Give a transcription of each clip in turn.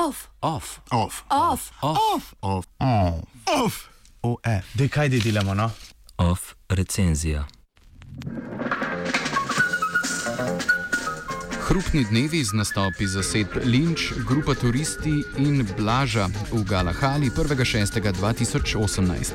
Off. Off. Off. Off. Off. Off. Off. Off. OF. Dej, kaj delamo, no? Off recenzija. Hrupni dnevi z nastopi zasedb Linč, Grupa Turisti in Blaža v Galahali 1.6.2018.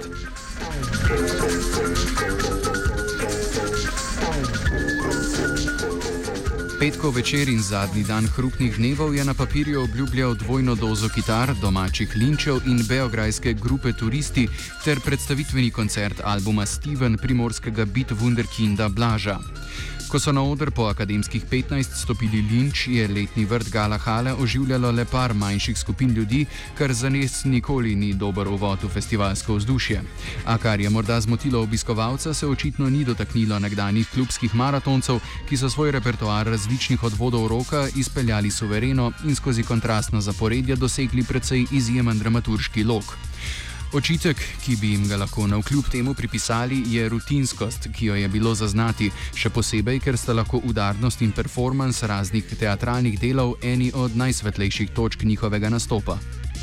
Petkov večer in zadnji dan hrupnih dnevov je na papirju obljubljal dvojno dozo kitar, domačih linčev in beograjske Grupe Turisti ter predstavitveni koncert albuma Steven primorskega Beat Wunderkinda Blaža. Ko so na oder po akademskih 15 stopili Linč, je letni vrt Galahale oživljalo le par manjših skupin ljudi, kar za nas nikoli ni dober uvod v festivalsko vzdušje. A kar je morda zmotilo obiskovalca, se očitno ni dotaknilo nekdanjih klubskih maratoncev, ki so svoj repertoar različnih odvodov roka izpeljali suvereno in skozi kontrastna zaporedja dosegli precej izjemen dramaturški lok. Očitek, ki bi jim ga lahko navkljub temu pripisali, je rutinskost, ki jo je bilo zaznati, še posebej, ker sta lahko udarnost in performans raznih teatralnih delov eni od najsvetlejših točk njihovega nastopa.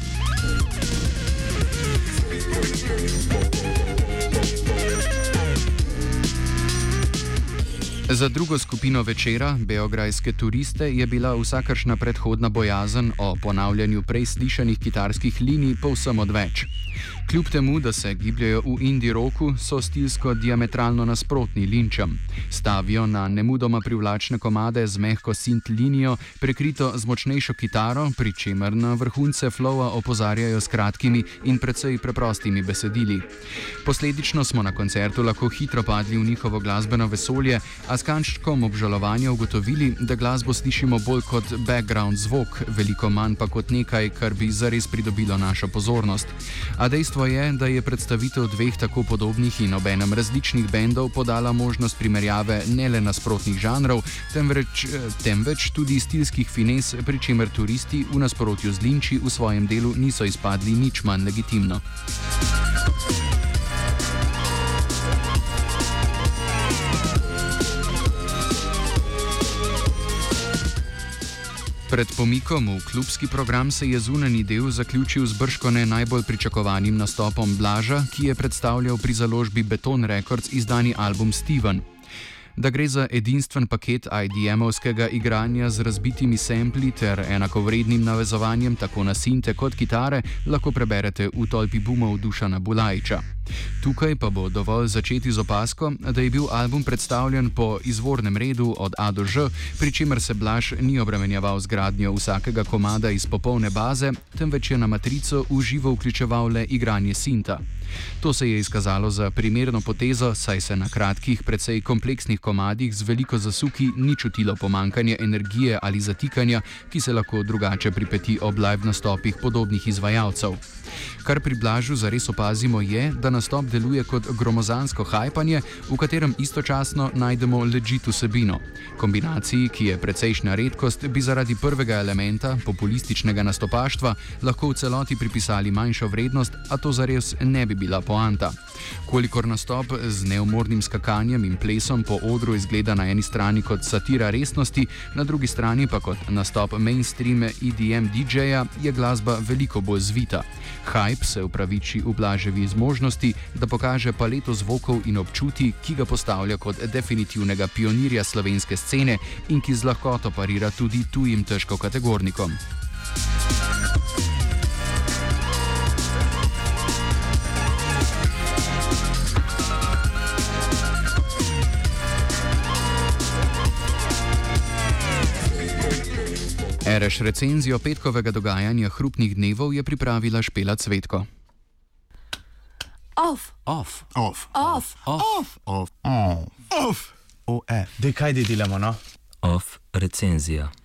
Za drugo skupino večera, beograjske Turiste, je bila vsakršna predhodna bojazen o ponavljanju prej slišanih kitarskih linij povsem odveč. Kljub temu, da se gibljajo v indie rocku, so stilsko diametralno nasprotni Linčem. Stavijo na nemudoma privlačne komade z mehko synth linijo, prekrito z močnejšo kitaro, pri čemer na vrhunce flowa opozarjajo s kratkimi in precej preprostimi besedili. Posledično smo na koncertu lahko hitro padli v njihovo glasbeno vesolje, a s kančkom obžalovanja ugotovili, da glasbo slišimo bolj kot background zvok, veliko manj pa kot nekaj, kar bi zares pridobilo našo pozornost. A dejstvo je, da je predstavitev dveh tako podobnih in obenem različnih bendov podala možnost primerjave ne le nasprotnih žanrov, temveč tudi stilskih finez, pri čemer Turisti v nasprotju z Linči v svojem delu niso izpadli nič manj legitimno. Pred pomikom v klubski program se je zunanji del zaključil z bržkone najbolj pričakovanim nastopom Blaža, ki je predstavljal pri založbi Beton Records izdani album Steven. Da gre za edinstven paket IDM-ovskega igranja z razbitimi sampli ter enakovrednim navezovanjem tako na sinte kot kitare, lahko preberete v tolpi boomov Dušana Bulajiča. Tukaj pa bo dovolj začeti z opasko, da je bil album predstavljen po izvornem redu od A do Ž, pri čemer se Blaž ni obremenjeval z gradnjo vsakega komada iz popolne baze, temveč je na matrico v živo vključeval le igranje sinta. To se je izkazalo za primerno potezo, saj se na kratkih, precej kompleksnih komadih z veliko zasuki ni čutilo pomankanje energije ali zatikanja, ki se lahko drugače pripeti ob live nastopih podobnih izvajalcev. Kar pri Blažu zares opazimo je, da nastop deluje kot gromozansko hajpanje, v katerem istočasno najdemo legit vsebino. Kombinaciji, ki je precejšnja redkost, bi zaradi prvega elementa, populističnega nastopaštva, lahko v celoti pripisali manjšo vrednost, a to zares ne bi bila poanta. Kolikor nastop z neumornim skakanjem in plesom po odru izgleda na eni strani kot satira resnosti, na drugi strani pa kot nastop mainstream EDM DJ-ja, je glasba veliko bolj zvita. Hype se upraviči v Blaževi zmožnosti, da pokaže paleto zvokov in občutij, ki ga postavlja kot definitivnega pionirja slovenske scene in ki z lahkoto parira tudi tujim težkokategornikom. Ereš recenzijo petkovega dogajanja hrupnih dnevov je pripravila Špela Cvetko. Off. Off. Off. Off. Off. Off. Off. OF. Dej, kaj delamo, no? Off recenzija.